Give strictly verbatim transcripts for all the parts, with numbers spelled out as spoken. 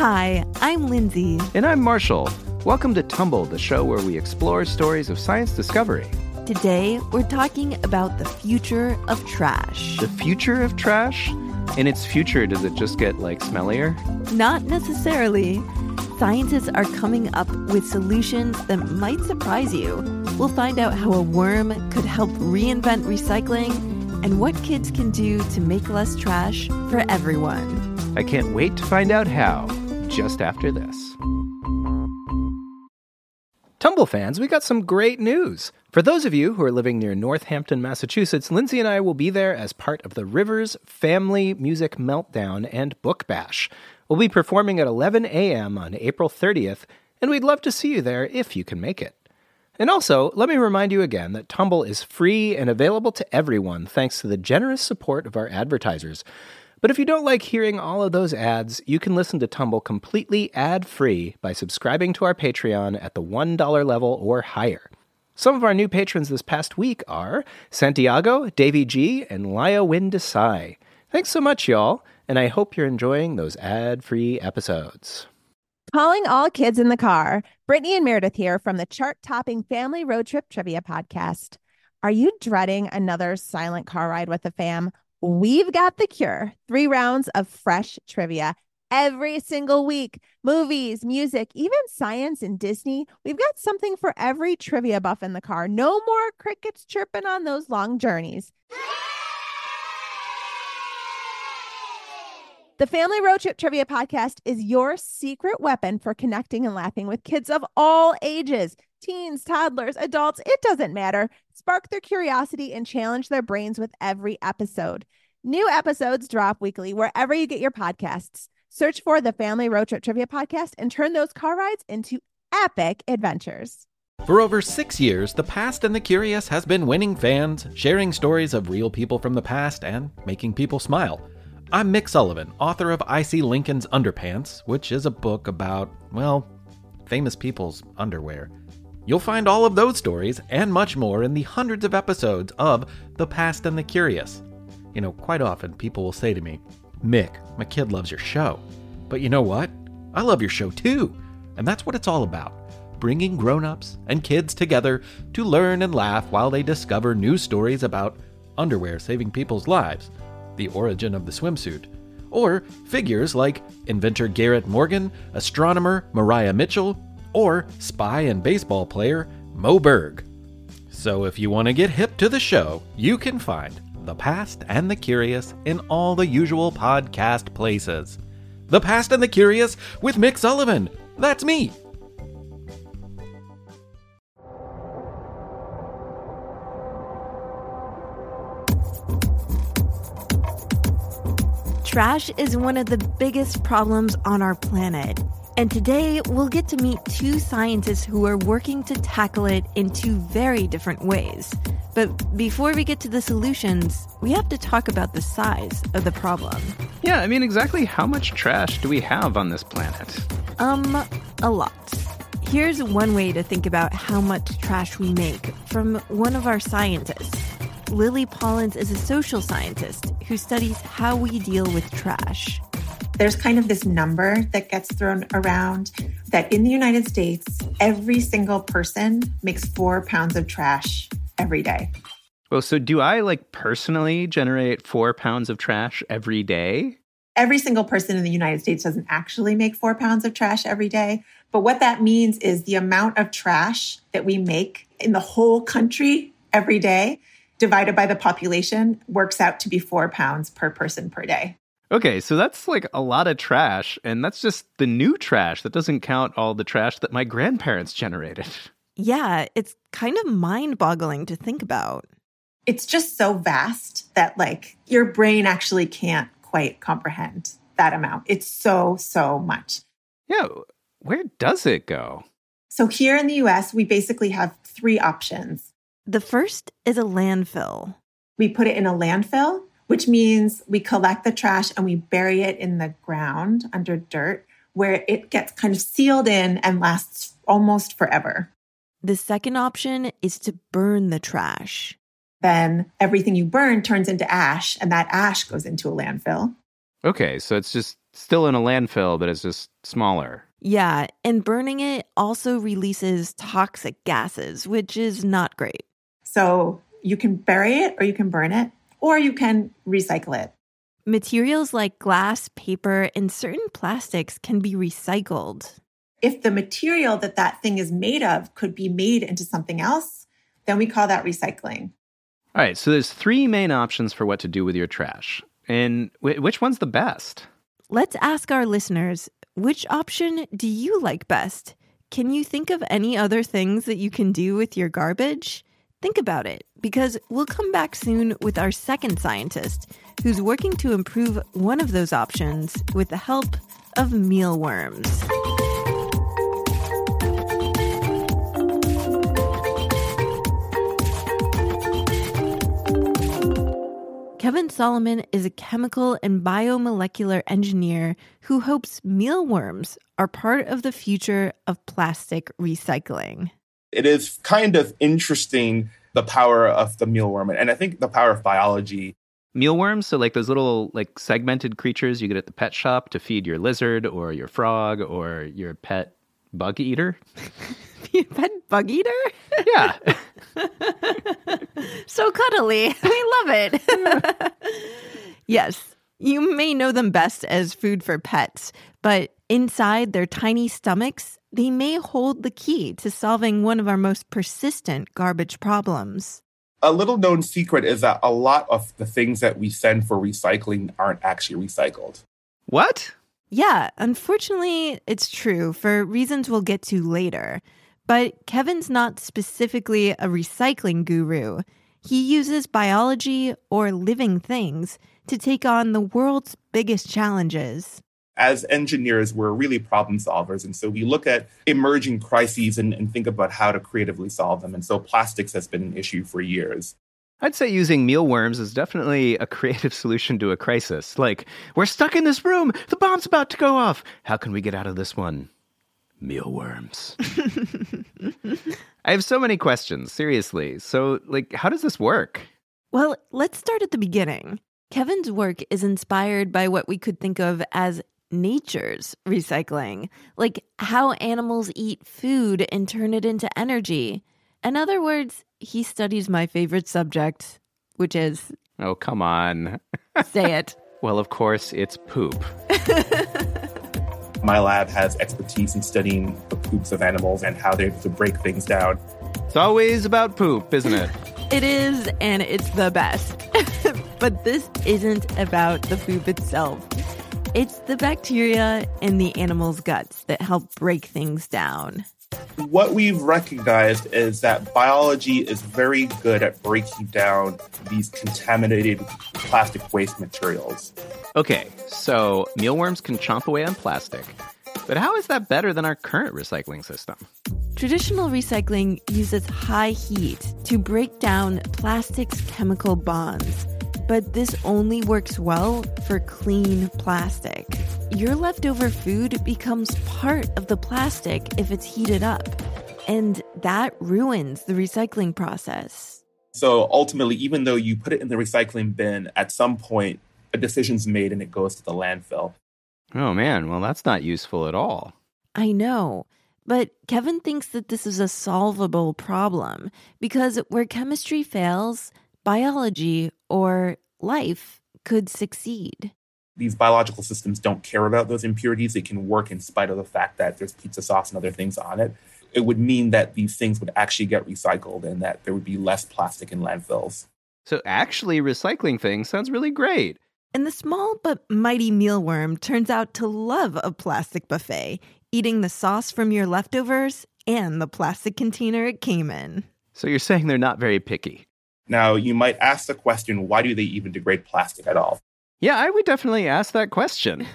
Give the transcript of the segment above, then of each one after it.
Hi, I'm Lindsay. And I'm Marshall. Welcome to Tumble, the show where we explore stories of science discovery. Today, we're talking about the future of trash. The future of trash? In its future, does it just get, like, smellier? Not necessarily. Scientists are coming up with solutions that might surprise you. We'll find out how a worm could help reinvent recycling and what kids can do to make less trash for everyone. I can't wait to find out how, just after this. Tumble fans, we got some great news. For those of you who are living near Northampton, Massachusetts, Lindsay and I will be there as part of the Rivers Family Music Meltdown and Book Bash. We'll be performing at eleven a.m. on April thirtieth, and we'd love to see you there if you can make it. And also, let me remind you again that Tumble is free and available to everyone thanks to the generous support of our advertisers. But if you don't like hearing all of those ads, you can listen to Tumble completely ad-free by subscribing to our Patreon at the one dollar level or higher. Some of our new patrons this past week are Santiago, Davey G, and Laya Win Desai. Thanks so much, y'all, and I hope you're enjoying those ad-free episodes. Calling all kids in the car. Brittany and Meredith here from the chart-topping Family Road Trip Trivia Podcast. Are you dreading another silent car ride with the fam? We've got the cure. Three rounds of fresh trivia every single week. Movies, music, even science and Disney. We've got something for every trivia buff in the car. No more crickets chirping on those long journeys. The Family Road Trip Trivia Podcast is your secret weapon for connecting and laughing with kids of all ages. Teens, toddlers, adults, it doesn't matter. Spark their curiosity and challenge their brains with every episode. New episodes drop weekly wherever you get your podcasts. Search for the Family Road Trip Trivia Podcast and turn those car rides into epic adventures. For over six years, The Past and the Curious has been winning fans, sharing stories of real people from the past and making people smile. I'm Mick Sullivan, author of I See Lincoln's Underpants, which is a book about, well, famous people's underwear. You'll find all of those stories and much more in the hundreds of episodes of The Past and the Curious. You know, quite often people will say to me, Mick, my kid loves your show. But you know what? I love your show too. And that's what it's all about. Bringing grown-ups and kids together to learn and laugh while they discover new stories about underwear saving people's lives, the origin of the swimsuit, or figures like inventor Garrett Morgan, astronomer Mariah Mitchell, or spy and baseball player Mo Berg. So if you want to get hip to the show, you can find The Past and the Curious in all the usual podcast places. The Past and the Curious with Mick Sullivan. That's me. Trash is one of the biggest problems on our planet. And today, we'll get to meet two scientists who are working to tackle it in two very different ways. But before we get to the solutions, we have to talk about the size of the problem. Yeah, I mean, exactly how much trash do we have on this planet? Um, a lot. Here's one way to think about how much trash we make from one of our scientists. Lily Pollins is a social scientist who studies how we deal with trash. There's kind of this number that gets thrown around that in the United States, every single person makes four pounds of trash every day. Well, so do I, like, personally generate four pounds of trash every day? Every single person in the United States doesn't actually make four pounds of trash every day. But what that means is the amount of trash that we make in the whole country every day divided by the population works out to be four pounds per person per day. Okay, so that's like a lot of trash, and that's just the new trash. That doesn't count all the trash that my grandparents generated. Yeah, it's kind of mind-boggling to think about. It's just so vast that, like, your brain actually can't quite comprehend that amount. It's so, so much. Yeah, where does it go? So here in the U S, we basically have three options. The first is a landfill. We put it in a landfill, which means we collect the trash and we bury it in the ground under dirt, where it gets kind of sealed in and lasts almost forever. The second option is to burn the trash. Then everything you burn turns into ash, and that ash goes into a landfill. Okay, so it's just still in a landfill, but it's just smaller. Yeah, and burning it also releases toxic gases, which is not great. So you can bury it or you can burn it or you can recycle it. Materials like glass, paper, and certain plastics can be recycled. If the material that that thing is made of could be made into something else, then we call that recycling. All right, so there's three main options for what to do with your trash. And w- which one's the best? Let's ask our listeners, which option do you like best? Can you think of any other things that you can do with your garbage? Think about it, because we'll come back soon with our second scientist, who's working to improve one of those options with the help of mealworms. Kevin Solomon is a chemical and biomolecular engineer who hopes mealworms are part of the future of plastic recycling. It is kind of interesting, the power of the mealworm, and I think the power of biology. Mealworms, so like those little like segmented creatures you get at the pet shop to feed your lizard or your frog or your pet bug eater. Your pet bug eater? Yeah. So cuddly. We love it. Yes, you may know them best as food for pets, but inside their tiny stomachs, they may hold the key to solving one of our most persistent garbage problems. A little known secret is that a lot of the things that we send for recycling aren't actually recycled. What? Yeah, unfortunately, it's true for reasons we'll get to later. But Kevin's not specifically a recycling guru. He uses biology or living things to take on the world's biggest challenges. As engineers, we're really problem solvers. And so we look at emerging crises and, and think about how to creatively solve them. And so plastics has been an issue for years. I'd say using mealworms is definitely a creative solution to a crisis. Like, we're stuck in this room. The bomb's about to go off. How can we get out of this one? Mealworms. I have so many questions, seriously. So, like, how does this work? Well, let's start at the beginning. Kevin's work is inspired by what we could think of as nature's recycling, like how animals eat food and turn it into energy. In other words, he studies my favorite subject, which is... Oh, come on. Say it. Well, of course, it's poop. My lab has expertise in studying the poops of animals and how they're able to break things down. It's always about poop, isn't it? It is, and it's the best. But this isn't about the poop itself. It's the bacteria in the animal's guts that help break things down. What we've recognized is that biology is very good at breaking down these contaminated plastic waste materials. Okay, so mealworms can chomp away on plastic, but how is that better than our current recycling system? Traditional recycling uses high heat to break down plastic's chemical bonds, but this only works well for clean plastic. Your leftover food becomes part of the plastic if it's heated up, and that ruins the recycling process. So ultimately, even though you put it in the recycling bin, at some point, a decision's made and it goes to the landfill. Oh man, well that's not useful at all. I know, but Kevin thinks that this is a solvable problem because where chemistry fails, biology or life could succeed. These biological systems don't care about those impurities. They can work in spite of the fact that there's pizza sauce and other things on it. It would mean that these things would actually get recycled and that there would be less plastic in landfills. So actually recycling things sounds really great. And the small but mighty mealworm turns out to love a plastic buffet, eating the sauce from your leftovers and the plastic container it came in. So you're saying they're not very picky. Now, you might ask the question, why do they even degrade plastic at all? Yeah, I would definitely ask that question.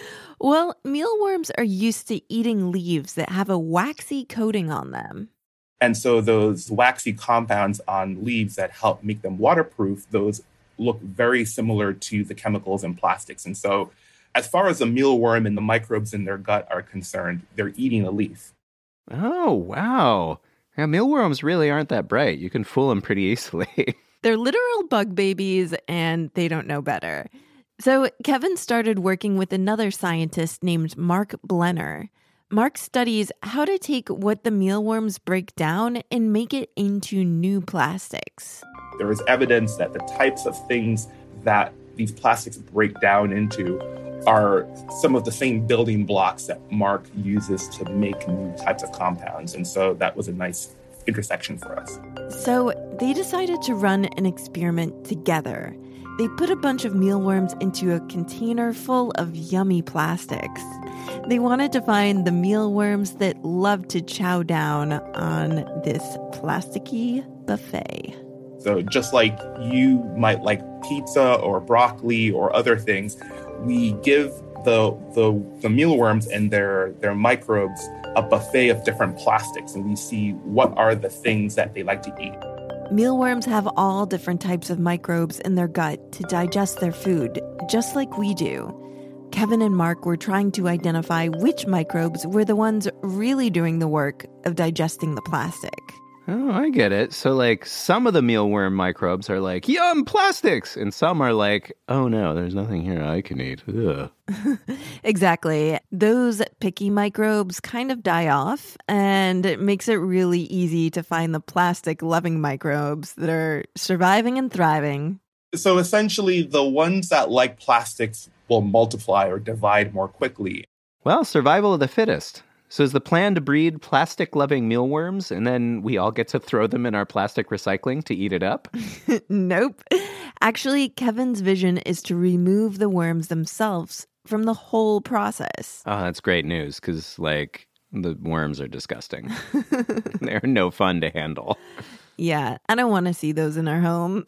Well, mealworms are used to eating leaves that have a waxy coating on them. And so those waxy compounds on leaves that help make them waterproof, those look very similar to the chemicals in plastics. And so as far as the mealworm and the microbes in their gut are concerned, they're eating a leaf. Oh, wow. Yeah, mealworms really aren't that bright. You can fool them pretty easily. They're literal bug babies, and they don't know better. So Kevin started working with another scientist named Mark Blenner. Mark studies how to take what the mealworms break down and make it into new plastics. There is evidence that the types of things that these plastics break down into are some of the same building blocks that Mark uses to make new types of compounds. And so that was a nice intersection for us. So they decided to run an experiment together. They put a bunch of mealworms into a container full of yummy plastics. They wanted to find the mealworms that love to chow down on this plasticky buffet. So just like you might like pizza or broccoli or other things, we give the the, the mealworms and their, their microbes a buffet of different plastics, and we see what are the things that they like to eat. Mealworms have all different types of microbes in their gut to digest their food, just like we do. Kevin and Mark were trying to identify which microbes were the ones really doing the work of digesting the plastic. Oh, I get it. So, like, some of the mealworm microbes are like, yum, plastics! And some are like, oh no, there's nothing here I can eat. Ugh. Exactly. Those picky microbes kind of die off, and it makes it really easy to find the plastic-loving microbes that are surviving and thriving. So essentially, the ones that like plastics will multiply or divide more quickly. Well, survival of the fittest. So is the plan to breed plastic-loving mealworms, and then we all get to throw them in our plastic recycling to eat it up? Nope. Actually, Kevin's vision is to remove the worms themselves from the whole process. Oh, that's great news, because, like, the worms are disgusting. They're no fun to handle. Yeah, I don't want to see those in our home.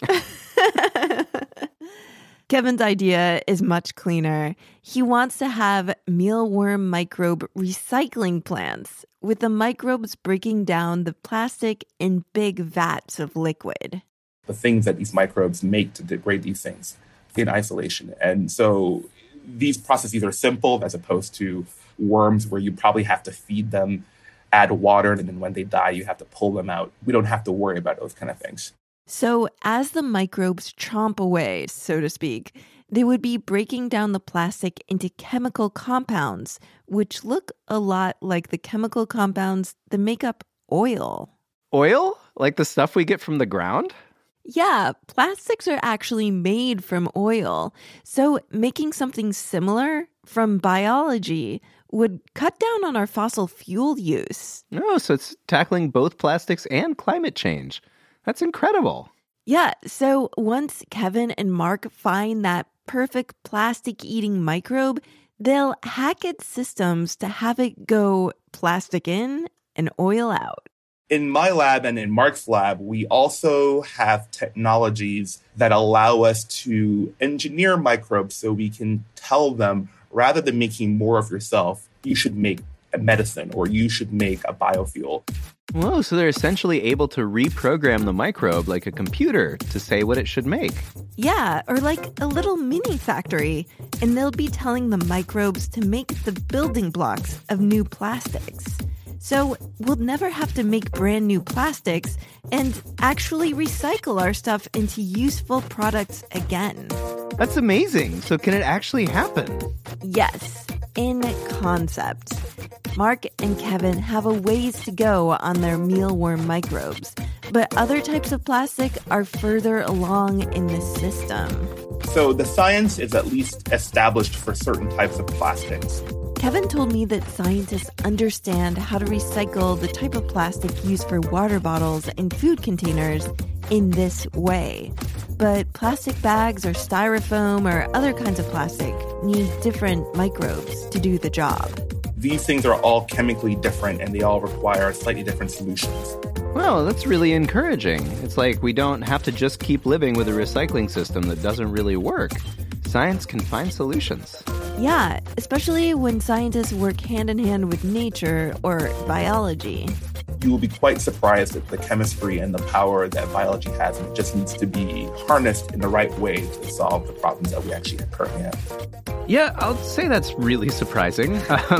Kevin's idea is much cleaner. He wants to have mealworm microbe recycling plants with the microbes breaking down the plastic in big vats of liquid. The things that these microbes make to degrade these things in isolation. And so these processes are simple as opposed to worms where you probably have to feed them, add water, and then when they die, you have to pull them out. We don't have to worry about those kind of things. So as the microbes chomp away, so to speak, they would be breaking down the plastic into chemical compounds, which look a lot like the chemical compounds that make up oil. Oil? Like the stuff we get from the ground? Yeah, plastics are actually made from oil. So making something similar from biology would cut down on our fossil fuel use. Oh, so it's tackling both plastics and climate change. That's incredible. Yeah, so once Kevin and Mark find that perfect plastic-eating microbe, they'll hack its systems to have it go plastic in and oil out. In my lab and in Mark's lab, we also have technologies that allow us to engineer microbes so we can tell them, rather than making more of yourself, you should make a medicine or you should make a biofuel. Whoa, so they're essentially able to reprogram the microbe like a computer to say what it should make. Yeah, or like a little mini factory. And they'll be telling the microbes to make the building blocks of new plastics. So we'll never have to make brand new plastics and actually recycle our stuff into useful products again. That's amazing. So can it actually happen? Yes, in concept. Mark and Kevin have a ways to go on their mealworm microbes, but other types of plastic are further along in the system. So the science is at least established for certain types of plastics. Kevin told me that scientists understand how to recycle the type of plastic used for water bottles and food containers in this way. But plastic bags or styrofoam or other kinds of plastic need different microbes to do the job. These things are all chemically different and they all require slightly different solutions. Well, that's really encouraging. It's like we don't have to just keep living with a recycling system that doesn't really work. Science can find solutions. Yeah, especially when scientists work hand in hand with nature or biology. You will be quite surprised at the chemistry and the power that biology has, and it just needs to be harnessed in the right way to solve the problems that we actually currently have. Yeah, I'll say that's really surprising. Um,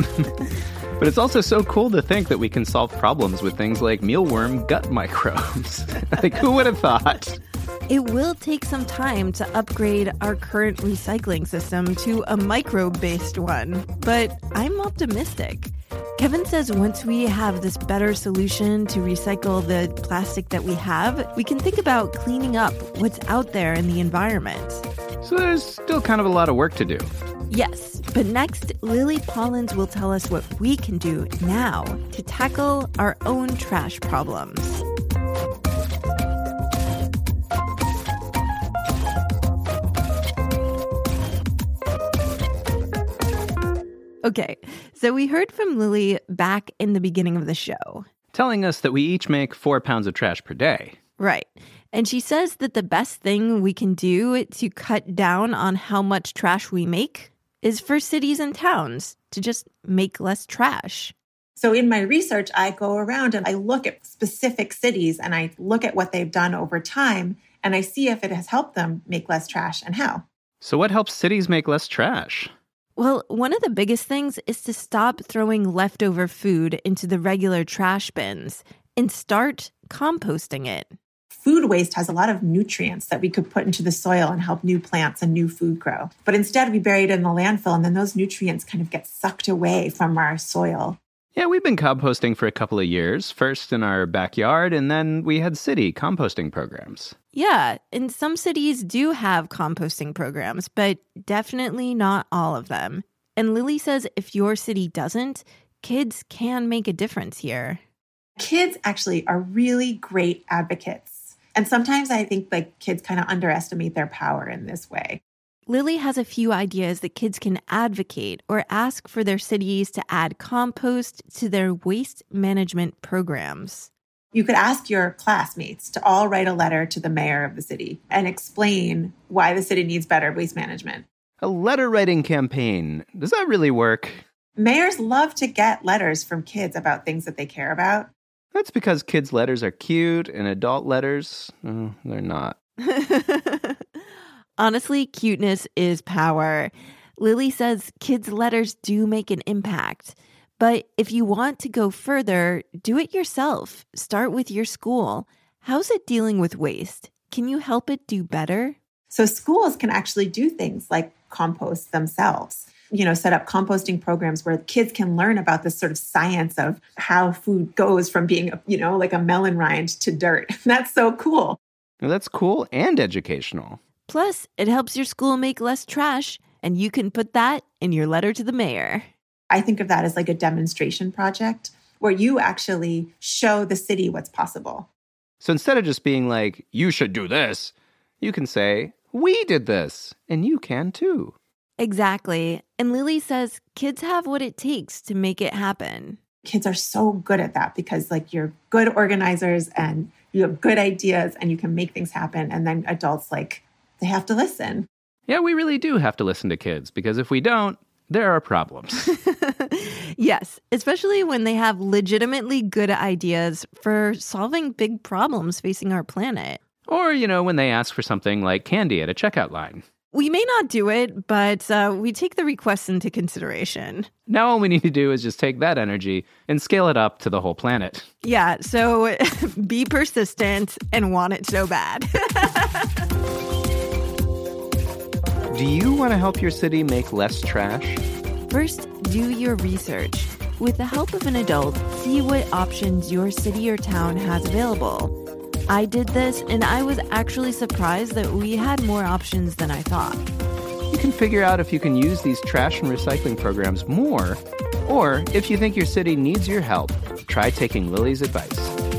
but it's also so cool to think that we can solve problems with things like mealworm gut microbes. Like, who would have thought? It will take some time to upgrade our current recycling system to a microbe-based one, but I'm optimistic. Kevin says once we have this better solution to recycle the plastic that we have, we can think about cleaning up what's out there in the environment. So there's still kind of a lot of work to do. Yes, but next, Lily Pollins will tell us what we can do now to tackle our own trash problems. Okay, so we heard from Lily back in the beginning of the show. Telling us that we each make four pounds of trash per day. Right. And she says that the best thing we can do to cut down on how much trash we make is for cities and towns to just make less trash. So in my research, I go around and I look at specific cities and I look at what they've done over time and I see if it has helped them make less trash and how. So what helps cities make less trash? Well, one of the biggest things is to stop throwing leftover food into the regular trash bins and start composting it. Food waste has a lot of nutrients that we could put into the soil and help new plants and new food grow. But instead, we bury it in the landfill, and then those nutrients kind of get sucked away from our soil. Yeah, we've been composting for a couple of years, first in our backyard, and then we had city composting programs. Yeah, and some cities do have composting programs, but definitely not all of them. And Lily says if your city doesn't, kids can make a difference here. Kids actually are really great advocates. And sometimes I think like kids kind of underestimate their power in this way. Lily has a few ideas that kids can advocate or ask for their cities to add compost to their waste management programs. You could ask your classmates to all write a letter to the mayor of the city and explain why the city needs better waste management. A letter writing campaign. Does that really work? Mayors love to get letters from kids about things that they care about. That's because kids' letters are cute and adult letters, oh, they're not. Honestly, cuteness is power. Lily says kids' letters do make an impact. But if you want to go further, do it yourself. Start with your school. How's it dealing with waste? Can you help it do better? So schools can actually do things like compost themselves. You know, set up composting programs where kids can learn about this sort of science of how food goes from being, you know, like a melon rind to dirt. That's so cool. Well, that's cool and educational. Plus, it helps your school make less trash, and you can put that in your letter to the mayor. I think of that as like a demonstration project where you actually show the city what's possible. So instead of just being like, you should do this, you can say, we did this, and you can too. Exactly. And Lily says kids have what it takes to make it happen. Kids are so good at that because like you're good organizers and you have good ideas and you can make things happen. And then adults, like, they have to listen. Yeah, we really do have to listen to kids because if we don't, there are problems. Yes, especially when they have legitimately good ideas for solving big problems facing our planet. Or, you know, when they ask for something like candy at a checkout line. We may not do it, but uh, we take the requests into consideration. Now all we need to do is just take that energy and scale it up to the whole planet. Yeah, so be persistent and want it so bad. Do you want to help your city make less trash? First, do your research. With the help of an adult, see what options your city or town has available. I did this, and I was actually surprised that we had more options than I thought. You can figure out if you can use these trash and recycling programs more, or if you think your city needs your help, try taking Lily's advice.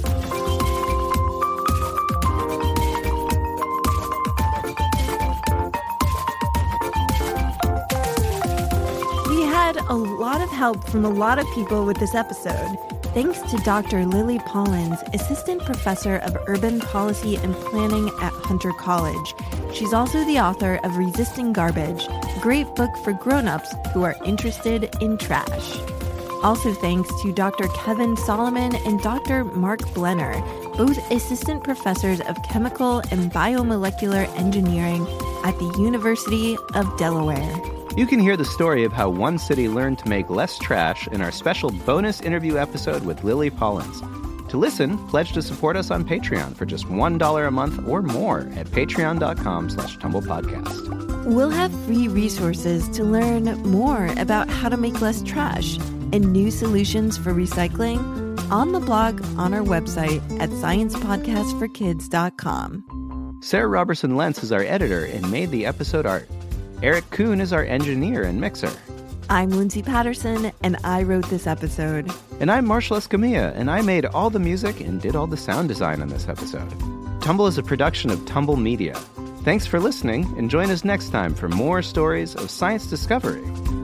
We had a lot of help from a lot of people with this episode. Thanks to Doctor Lily Pollins, Assistant Professor of Urban Policy and Planning at Hunter College. She's also the author of Resisting Garbage, a great book for grown-ups who are interested in trash. Also thanks to Doctor Kevin Solomon and Doctor Mark Blenner, both assistant professors of chemical and biomolecular engineering at the University of Delaware. You can hear the story of how one city learned to make less trash in our special bonus interview episode with Lily Pollins. To listen, pledge to support us on Patreon for just one dollar a month or more at patreon.com slash tumblepodcast. We'll have free resources to learn more about how to make less trash and new solutions for recycling on the blog on our website at science podcast for kids dot com. Sarah Robertson Lentz is our editor and made the episode art. Eric Kuhn is our engineer and mixer. I'm Lindsay Patterson, and I wrote this episode. And I'm Marshall Escamilla, and I made all the music and did all the sound design on this episode. Tumble is a production of Tumble Media. Thanks for listening, and join us next time for more stories of science discovery.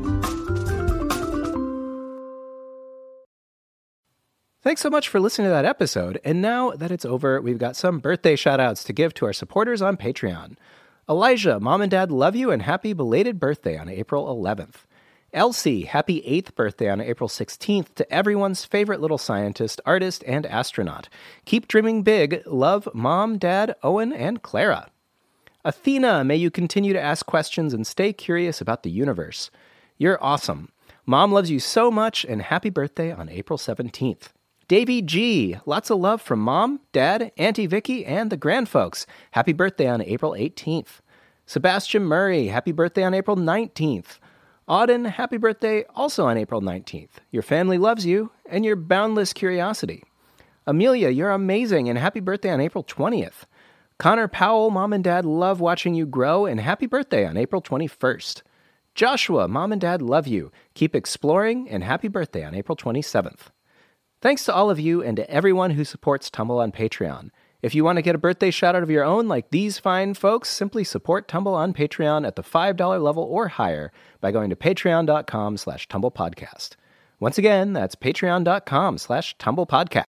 Thanks so much for listening to that episode, and now that it's over, we've got some birthday shout-outs to give to our supporters on Patreon. Elijah, Mom and Dad love you, and happy belated birthday on April eleventh. Elsie, happy eighth birthday on April sixteenth to everyone's favorite little scientist, artist, and astronaut. Keep dreaming big. Love, Mom, Dad, Owen, and Clara. Athena, may you continue to ask questions and stay curious about the universe. You're awesome. Mom loves you so much, and happy birthday on April seventeenth. Davey G, lots of love from Mom, Dad, Auntie Vicky, and the grandfolks. Happy birthday on April eighteenth. Sebastian Murray, happy birthday on April nineteenth. Auden, happy birthday also on April nineteenth. Your family loves you and your boundless curiosity. Amelia, you're amazing, and happy birthday on April twentieth. Connor Powell, Mom and Dad love watching you grow, and happy birthday on April twenty-first. Joshua, Mom and Dad love you. Keep exploring, and happy birthday on April twenty-seventh. Thanks to all of you and to everyone who supports Tumble on Patreon. If you want to get a birthday shout-out of your own like these fine folks, simply support Tumble on Patreon at the five dollar level or higher by going to patreon.com slash tumblepodcast. Once again, that's patreon.com slash tumblepodcast.